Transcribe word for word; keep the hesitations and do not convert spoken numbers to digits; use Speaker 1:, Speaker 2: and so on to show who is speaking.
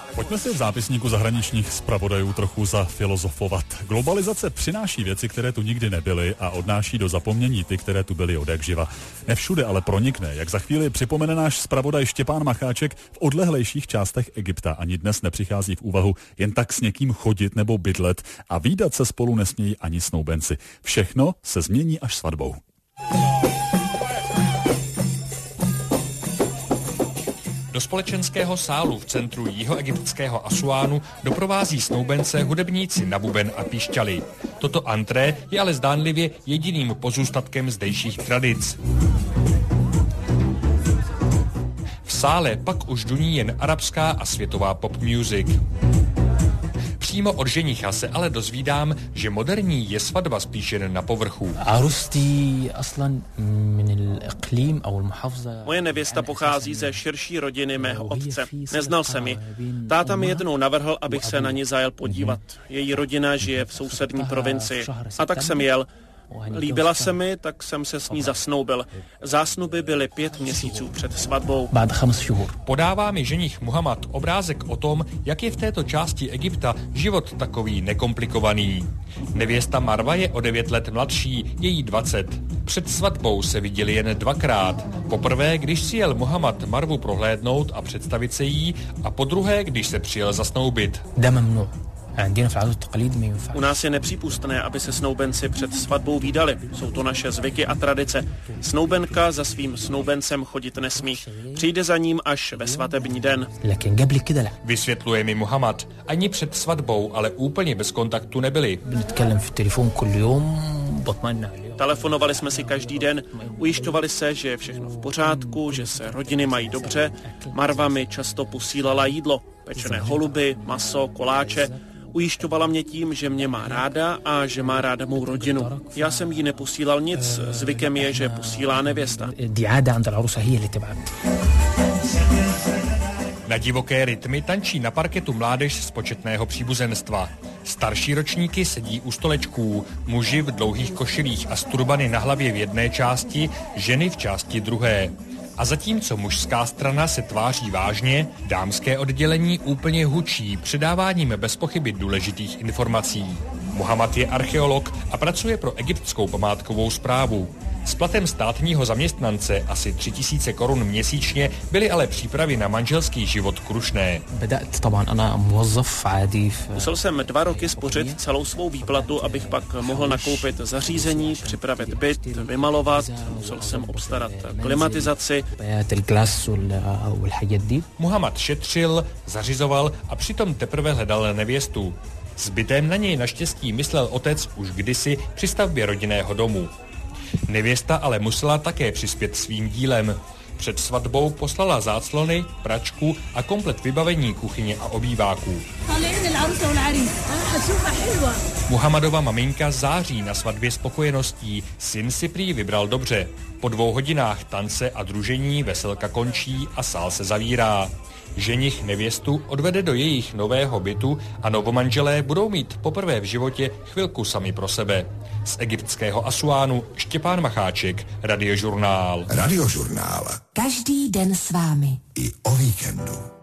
Speaker 1: Pojďme si v zápisníku zahraničních zpravodajů trochu zafilozofovat. Globalizace přináší věci, které tu nikdy nebyly a odnáší do zapomnění ty, které tu byly odjakživa. Ne všude, ale pronikne. Jak za chvíli připomene náš zpravodaj Štěpán Macháček, v odlehlejších částech Egypta ani dnes nepřichází v úvahu jen tak s někým chodit nebo bydlet a vídat se spolu nesmějí ani snoubenci. Všechno se změní až svatbou.
Speaker 2: Do společenského sálu v centru jihoegyptského Asuánu doprovází snoubence hudebníci na buben a píšťaly. Toto antré je ale zdánlivě jediným pozůstatkem zdejších tradic. V sále pak už duní jen arabská a světová pop music. Přímo od ženicha se ale dozvídám, že moderní je svatba spíš jen na povrchu.
Speaker 3: Moje nevěsta pochází ze širší rodiny mého otce. Neznal jsem ji. Táta mi jednou navrhl, abych se na ní zajel podívat. Její rodina žije v sousední provincii. A tak jsem jel. Líbila se mi, tak jsem se s ní zasnoubil. Zásnuby byly pět měsíců před svatbou.
Speaker 2: Podává mi ženich Muhammad obrázek o tom, jak je v této části Egypta život takový nekomplikovaný. Nevěsta Marva je o devět let mladší, je jí dvacet. Před svatbou se viděli jen dvakrát. Poprvé, když si jel Muhammad Marvu prohlédnout a představit se jí, a podruhé, když se přijel zasnoubit.
Speaker 3: U nás je nepřípustné, aby se snoubenci před svatbou vídali. Jsou to naše zvyky a tradice. Snoubenka za svým snoubencem chodit nesmí. Přijde za ním až ve svatební den.
Speaker 2: Vysvětluje mi Muhammad. Ani před svatbou, ale úplně bez kontaktu nebyli.
Speaker 3: Telefonovali jsme si každý den, ujišťovali se, že je všechno v pořádku, že se rodiny mají dobře. Marva mi často posílala jídlo, pečené holuby, maso, koláče. Ujišťovala mě tím, že mě má ráda a že má ráda mou rodinu. Já jsem jí neposílal nic, zvykem je, že posílá nevěsta.
Speaker 2: Na divoké rytmy tančí na parketu mládež z početného příbuzenstva. Starší ročníky sedí u stolečků, muži v dlouhých košilích a s turbany na hlavě v jedné části, ženy v části druhé. A zatímco mužská strana se tváří vážně, dámské oddělení úplně hučí předáváním bez pochyby důležitých informací. Muhammad je archeolog a pracuje pro egyptskou památkovou správu. S platem státního zaměstnance asi tři tisíce korun měsíčně byly ale přípravy na manželský život krušné.
Speaker 3: Musel jsem dva roky spořit celou svou výplatu, abych pak mohl nakoupit zařízení, připravit byt, vymalovat. Musel jsem obstarat klimatizaci.
Speaker 2: Muhammad šetřil, zařizoval a přitom teprve hledal nevěstu. S bytem na něj naštěstí myslel otec už kdysi při stavbě rodinného domu. Nevěsta ale musela také přispět svým dílem. Před svatbou poslala záclony, pračku a komplet vybavení kuchyně a obýváků. Muhammadova maminka září na svatbě spokojeností. Syn si prý vybral dobře. Po dvou hodinách tance a družení veselka končí a sál se zavírá. Ženich nevěstu odvede do jejich nového bytu a novomanželé budou mít poprvé v životě chvilku sami pro sebe. Z egyptského Asuánu Štěpán Macháček, Radiožurnál.
Speaker 4: Radiožurnál.
Speaker 5: Každý den s vámi.
Speaker 4: I o víkendu.